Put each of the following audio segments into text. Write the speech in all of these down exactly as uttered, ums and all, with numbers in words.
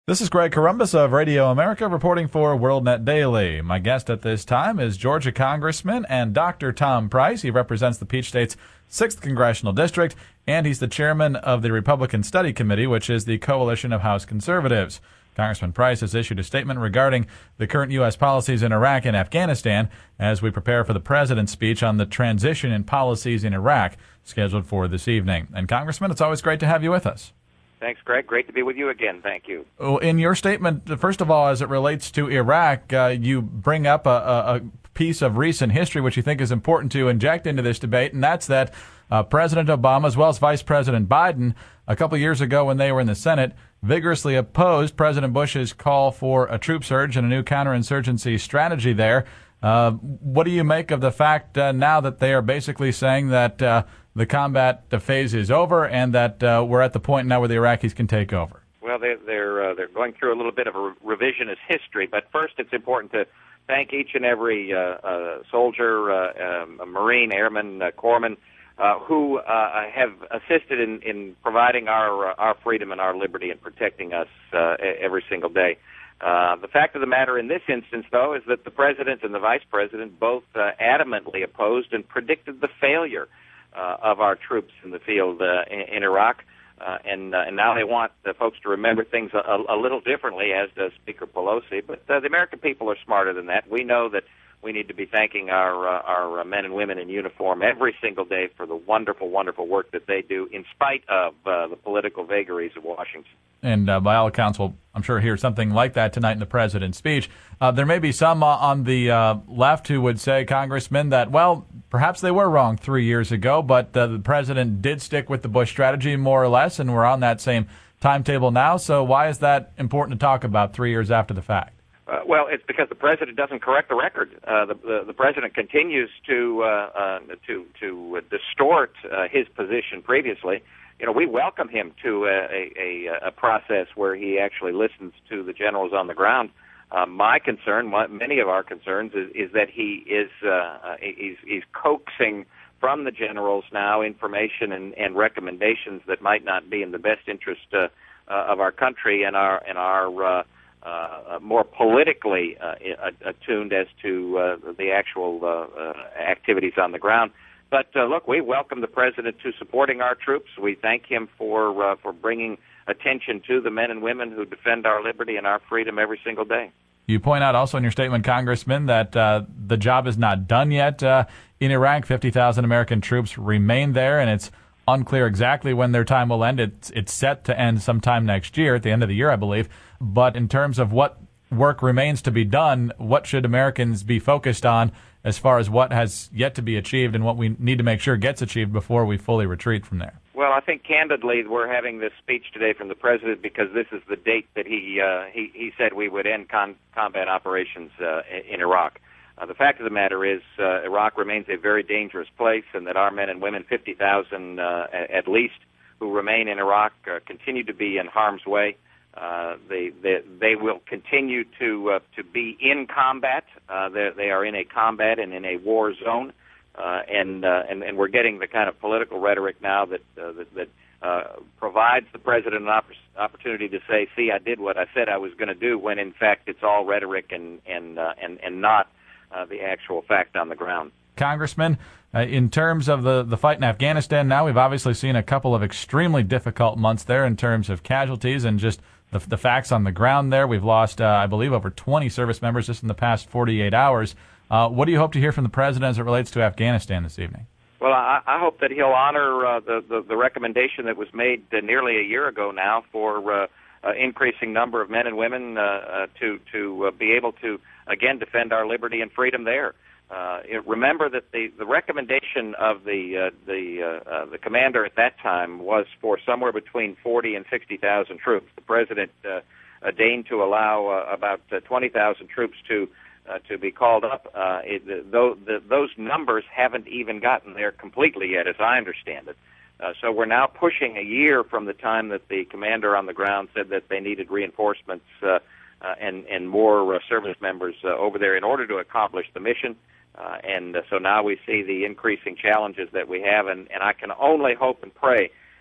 This is Greg Corombos of Radio America reporting for WorldNet Daily. My guest at this time is Georgia Congressman and Doctor Tom Price. He represents the Peach State's sixth Congressional District, and he's the chairman of the Republican Study Committee, which is the coalition of House conservatives. Congressman Price has issued a statement regarding the current U S policies in Iraq and Afghanistan as we prepare for the president's speech on the transition in policies in Iraq scheduled for this evening. And Congressman, it's always great to have you with us. Thanks, Greg. Great to be with you again. Thank you. In your statement, first of all, as it relates to Iraq, uh, you bring up a, a, a piece of recent history which you think is important to inject into this debate, and that's that uh, President Obama, as well as Vice President Biden, a couple years ago when they were in the Senate, vigorously opposed President Bush's call for a troop surge and a new counterinsurgency strategy there. Uh, what do you make of the fact uh, now that they are basically saying that uh, the combat phase is over and that uh, we're at the point now where the Iraqis can take over? Well, they're they're, uh, they're going through a little bit of a revisionist history, but first it's important to thank each and every uh, uh, soldier, uh, um, Marine, Airman, uh, Corpsman, uh, who uh, have assisted in, in providing our uh, our freedom and our liberty and protecting us uh, every single day. Uh, the fact of the matter in this instance, though, is that the President and the Vice President both uh, adamantly opposed and predicted the failure uh, of our troops in the field uh, in, in Iraq. Uh, and, uh, and now they want uh, folks to remember things a, a little differently, as does Speaker Pelosi. But uh, the American people are smarter than that. We know that we need to be thanking our uh, our men and women in uniform every single day for the wonderful, wonderful work that they do in spite of uh, the political vagaries of Washington. And uh, by all accounts, we'll, I'm sure, hear something like that tonight in the president's speech. Uh, there may be some uh, on the uh, left who would say, Congressman, that, well, perhaps they were wrong three years ago, but uh, the president did stick with the Bush strategy more or less, and we're on that same timetable now. So why is that important to talk about three years after the fact? Uh, well, it's because the president doesn't correct the record. Uh, the, the the president continues to uh, uh, to to distort uh, his position previously. You know, we welcome him to a, a, a process where he actually listens to the generals on the ground. Uh, my concern, my, many of our concerns, is, is that he is uh, he's, he's coaxing from the generals now information and, and recommendations that might not be in the best interest uh, uh, of our country and our and our uh, uh, more politically uh, attuned as to uh, the actual uh, uh, activities on the ground. But uh, look, we welcome the president to supporting our troops. We thank him for uh, for bringing attention to the men and women who defend our liberty and our freedom every single day. You point out also in your statement, Congressman, that uh, the job is not done yet uh, in Iraq. fifty thousand American troops remain there, and it's unclear exactly when their time will end. It's, it's set to end sometime next year, at the end of the year, I believe. But in terms of what work remains to be done, what should Americans be focused on as far as what has yet to be achieved and what we need to make sure gets achieved before we fully retreat from there? Well, I think candidly we're having this speech today from the president because this is the date that he uh, he, he said we would end con- combat operations uh, in Iraq. Uh, the fact of the matter is uh, Iraq remains a very dangerous place, and that our men and women, fifty thousand uh, at least, who remain in Iraq uh, continue to be in harm's way. Uh, they, they they will continue to uh, to be in combat. Uh, they are in a combat and in a war zone, uh, and, uh, and and we're getting the kind of political rhetoric now that uh, that, that uh, provides the president an opp- opportunity to say, "See, I did what I said I was going to do," when in fact it's all rhetoric and and uh, and and not uh, the actual fact on the ground. Congressman, uh, in terms of the, the fight in Afghanistan now, we've obviously seen a couple of extremely difficult months there in terms of casualties and just the, the facts on the ground there. We've lost, uh, I believe, over twenty service members just in the past forty-eight hours. Uh, what do you hope to hear from the president as it relates to Afghanistan this evening? Well, I, I hope that he'll honor uh, the, the, the recommendation that was made uh, nearly a year ago now for uh, uh, increasing number of men and women uh, uh, to, to uh, be able to, again, defend our liberty and freedom there. Uh, remember that the, the recommendation of the uh, the uh, uh, the commander at that time was for somewhere between forty and sixty thousand troops. The president uh, uh, deigned to allow uh, about uh, twenty thousand troops to uh, to be called up. Uh, it, the, the, those numbers haven't even gotten there completely yet, as I understand it. Uh, so we're now pushing a year from the time that the commander on the ground said that they needed reinforcements uh, uh, and and more uh, service members uh, over there in order to accomplish the mission. Uh, and uh, so now we see the increasing challenges that we have, and, and I can only hope and pray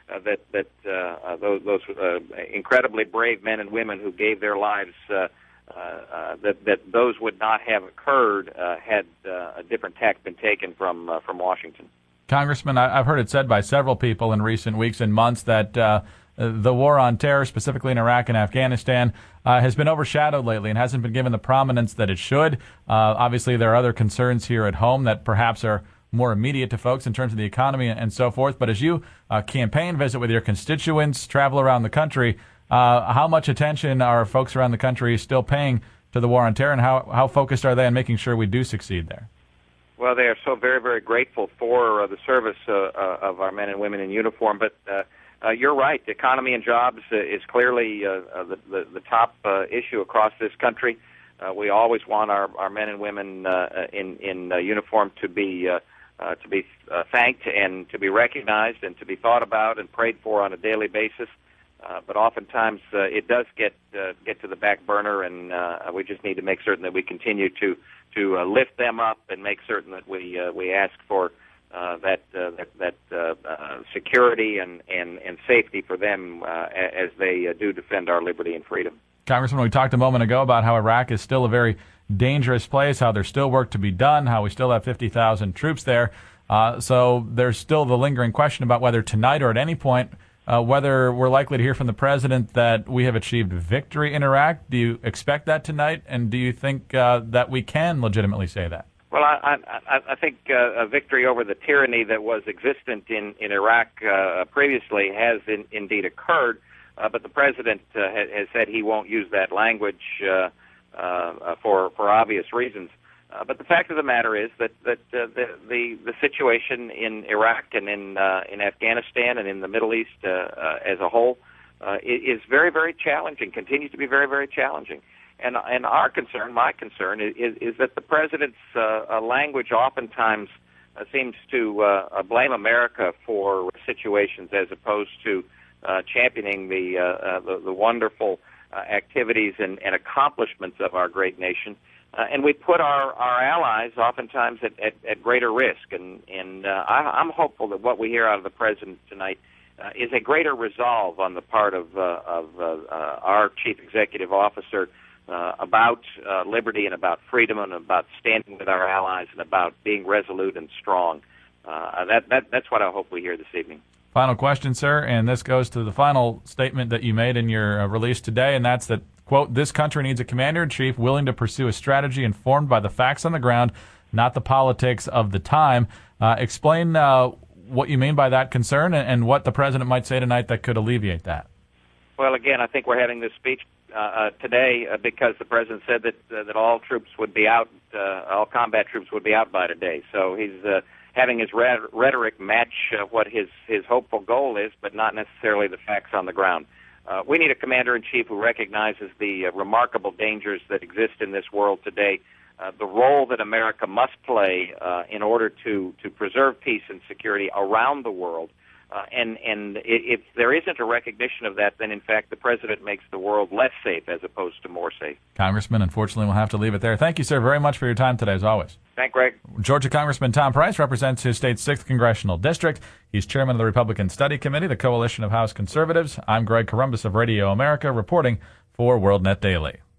uh, that that uh, uh, those, those uh, incredibly brave men and women who gave their lives, uh, uh, uh, that that those would not have occurred uh, had uh, a different tack been taken from uh, from Washington. Congressman, I've heard it said by several people in recent weeks and months that uh, the war on terror, specifically in Iraq and Afghanistan, uh, has been overshadowed lately and hasn't been given the prominence that it should. Uh, obviously, there are other concerns here at home that perhaps are more immediate to folks in terms of the economy and so forth. But as you uh, campaign, visit with your constituents, travel around the country, uh, how much attention are folks around the country still paying to the war on terror, and how, how focused are they on making sure we do succeed there? Well, they are so very, very grateful for uh, the service uh, uh, of our men and women in uniform. But uh, uh, you're right. The economy and jobs uh, is clearly uh, uh, the, the, the top uh, issue across this country. Uh, we always want our, our men and women uh, in, in uh, uniform to be uh, uh, to be uh, thanked and to be recognized and to be thought about and prayed for on a daily basis. Uh, but oftentimes uh, it does get uh, get to the back burner, and uh, we just need to make certain that we continue to to uh, lift them up and make certain that we uh, we ask for uh, that uh, that, that uh, uh, security and, and, and safety for them uh, as they uh, do defend our liberty and freedom. Congressman, we talked a moment ago about how Iraq is still a very dangerous place, how there's still work to be done, how we still have fifty thousand troops there. Uh, so there's still the lingering question about whether tonight or at any point Uh, whether we're likely to hear from the president that we have achieved victory in Iraq. Do you expect that tonight, and do you think uh, that we can legitimately say that? Well, I, I, I think uh, a victory over the tyranny that was existent in, in Iraq uh, previously has in, indeed occurred, uh, but the president uh, has, has said he won't use that language uh, uh, for, for obvious reasons. Uh, but the fact of the matter is that that uh, the, the the situation in Iraq and in uh, in Afghanistan and in the Middle East uh, uh, as a whole uh, is very, very challenging. Continues to be very, very challenging. And and our concern, my concern, is is that the president's uh, language oftentimes uh, seems to uh, blame America for situations as opposed to uh, championing the, uh, uh, the the wonderful uh, activities and, and accomplishments of our great nation. Uh, and we put our, our allies oftentimes at, at, at greater risk. And, and uh, I, I'm hopeful that what we hear out of the president tonight uh, is a greater resolve on the part of, uh, of uh, uh, our chief executive officer uh, about uh, liberty and about freedom and about standing with our allies and about being resolute and strong. Uh, that, that, that's what I hope we hear this evening. Final question, sir, and this goes to the final statement that you made in your uh, release today, and that's that, quote, this country needs a commander-in-chief willing to pursue a strategy informed by the facts on the ground, not the politics of the time. Uh, explain uh, what you mean by that concern and, and what the president might say tonight that could alleviate that. Well, again, I think we're having this speech uh, uh, today uh, because the president said that uh, that all troops would be out, uh, all combat troops would be out by today. So he's uh, having his rhetoric match uh, what his, his hopeful goal is, but not necessarily the facts on the ground. Uh, we need a commander-in-chief who recognizes the uh, remarkable dangers that exist in this world today, uh, the role that America must play uh, in order to, to preserve peace and security around the world. Uh, and and if there isn't a recognition of that, then, in fact, the president makes the world less safe as opposed to more safe. Congressman, unfortunately, we'll have to leave it there. Thank you, sir, very much for your time today, as always. Thank Greg. Georgia Congressman Tom Price represents his state's sixth Congressional District. He's chairman of the Republican Study Committee, the Coalition of House Conservatives. I'm Greg Corombos of Radio America, reporting for WorldNet Daily.